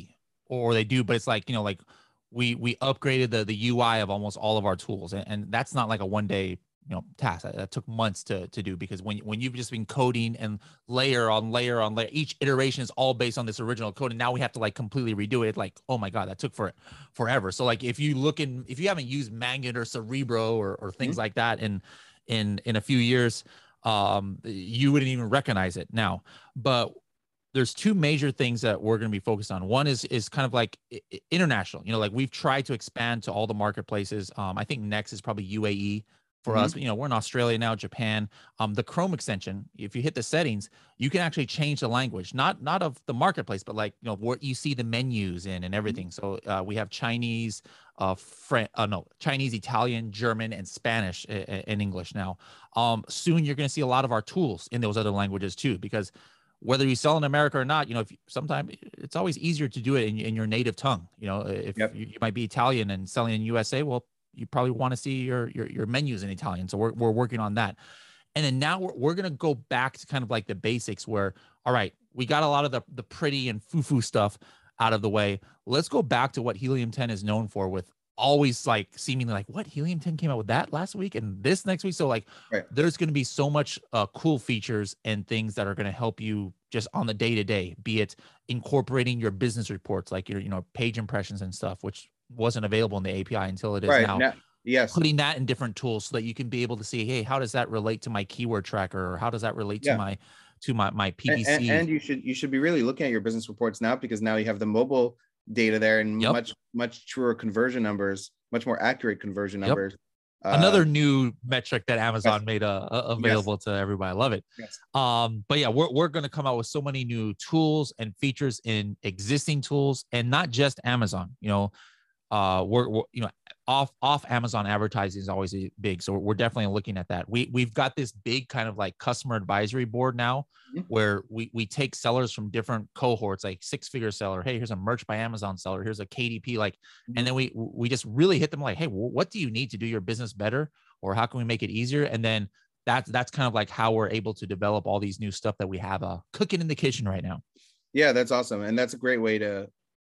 or they do, but it's like, you know, like we we upgraded the the U I of almost all of our tools, and, and that's not like a one day, you know, task. That, that took months to to do, because when when you've just been coding and layer on layer on layer, each iteration is all based on this original code, and now we have to like completely redo it. Like, oh my god, that took for forever. So like if you look in, if you haven't used Magnet or Cerebro or or things Mhm. like that in in in a few years, um, you wouldn't even recognize it now. But there's two major things that we're going to be focused on. One is is kind of like international. You know, like we've tried to expand to all the marketplaces. Um, I think next is probably U A E for Mhm. us. You know, we're in Australia now, Japan. Um, the Chrome extension, if you hit the settings, you can actually change the language, not not of the marketplace, but like, you know, what you see the menus in and Mhm. everything. So uh, we have Chinese, uh, French, uh, no, Chinese, Italian, German, and Spanish in English now. Um, soon you're going to see a lot of our tools in those other languages too, because whether you sell in America or not, you know, if sometimes it's always easier to do it in, in your native tongue. You know, if Yep. you, you might be Italian and selling in U S A, well, you probably want to see your, your, your menus in Italian. So we're, we're working on that. And then now we're, we're going to go back to kind of like the basics where, all right, we got a lot of the, the pretty and foo-foo stuff out of the way. Let's go back to what Helium ten is known for, with always like seemingly like, what, Helium ten came out with that last week and this next week. So like Right. there's going to be so much uh, cool features and things that are going to help you just on the day to day, be it incorporating your business reports, like your, you know, page impressions and stuff, which wasn't available in the A P I until it is Right. now. Now, yes. Putting that in different tools so that you can be able to see, hey, how does that relate to my keyword tracker, or how does that relate to Yeah. my to my my And, and, P P C? and you should you should be really looking at your business reports now, because now you have the mobile data there and Yep. much much truer conversion numbers, much more accurate conversion Yep. numbers. Another Um, new metric that yes. Amazon made uh, Yes. available to everybody. I love it. Yes. Um, but yeah, we're, we're going to come out with so many new tools and features in existing tools, and not just Amazon. You know, uh we're, we're you know, off off Amazon advertising is always a big, so we're definitely looking at that. We we've got this big kind of like customer advisory board now, Mhm. where we we take sellers from different cohorts, like six figure seller, hey, here's a merch by Amazon seller, here's a K D P, like, and Mhm. then we we just really hit them like, hey, what do you need to do your business better, or how can we make it easier? And then that's that's kind of like how we're able to develop all these new stuff that we have uh cooking in the kitchen right now. Yeah, that's awesome, and that's a great way to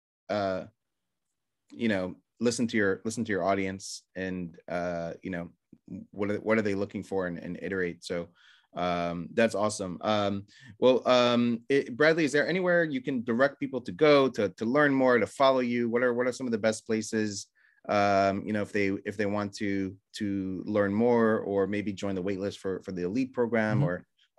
uh you know, listen to your listen to your audience, and uh you know, what are what are they looking for, and, and iterate. So um that's awesome. Um well, um it, Bradley, is there anywhere you can direct people to go to to learn more, to follow you? What are what are some of the best places, um you know, if they if they want to to learn more, or maybe join the waitlist for for the elite program, Mm-hmm. or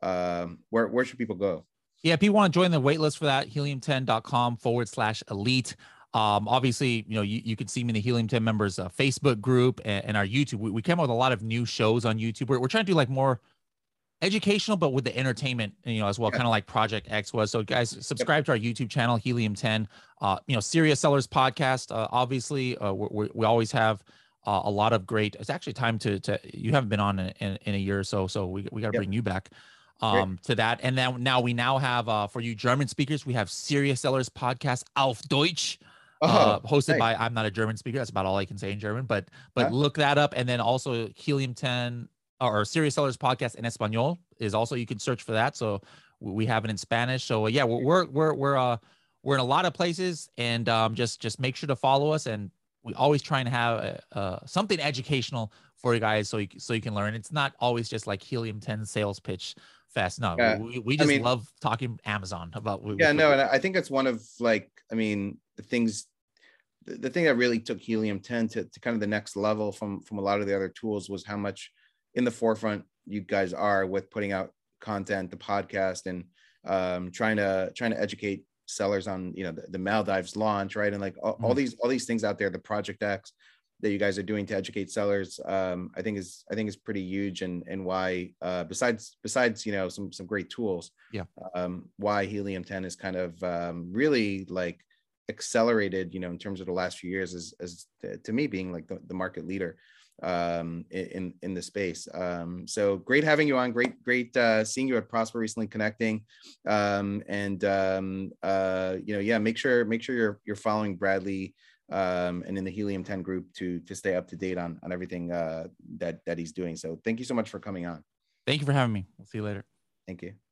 um where where should people go? Yeah, if you want to join the waitlist for that, helium ten dot com forward slash elite. Um, obviously, you know, you, you can see me in the Helium ten members uh, Facebook group, and, and our YouTube. We, we came out with a lot of new shows on YouTube. We're, we're trying to do like more educational, but with the entertainment, you know, as well, Yeah. kind of like Project X was. So guys, Yep. subscribe to our YouTube channel, Helium ten, uh, you know, Serious Sellers podcast. Uh, obviously, uh, we, we always have uh, a lot of great, it's actually time to, to, you haven't been on in, in, in a year or so. So we, we got to Yep. bring you back Great. um, to that. And then now we now have, uh, for you German speakers, we have Serious Sellers podcast Auf Deutsch, uh, Oh, hosted nice. by, I'm not a German speaker. That's about all I can say in German, but, but Huh? look that up. And then also Helium ten, or Serious Sellers podcast in Espanol is also, you can search for that. So we have it in Spanish. So yeah, we're, we're, we're, uh, we're in a lot of places, and um, just, just make sure to follow us. And we always try and have uh, something educational for you guys, so you, so you can learn. It's not always just like Helium ten sales pitch fest. No, Yeah. we, we I just mean, love talking Amazon about. yeah, no, and I think it's one of, like, I mean, the things, the, the thing that really took Helium ten to, to kind of the next level from, from a lot of the other tools, was how much in the forefront you guys are with putting out content, the podcast, and um, trying to, trying to educate sellers on, you know, the, the Maldives launch, right? And like all, Mm-hmm. all these, all these things out there, the Project X that you guys are doing to educate sellers, um, I think is, I think is pretty huge. And, and why, uh, besides, besides, you know, some, some great tools, Yeah. um, why Helium ten is kind of um, really like accelerated, you know, in terms of the last few years, as, as to me being like the, the market leader um, in, in the space. Um, so great having you on. Great, great uh, seeing you at Prosper, recently connecting. Um, and, um, uh, you know, yeah, make sure, make sure you're, you're following Bradley um, and in the Helium ten group to, to stay up to date on, on everything uh, that, that he's doing. So thank you so much for coming on. Thank you for having me. We'll see you later. Thank you.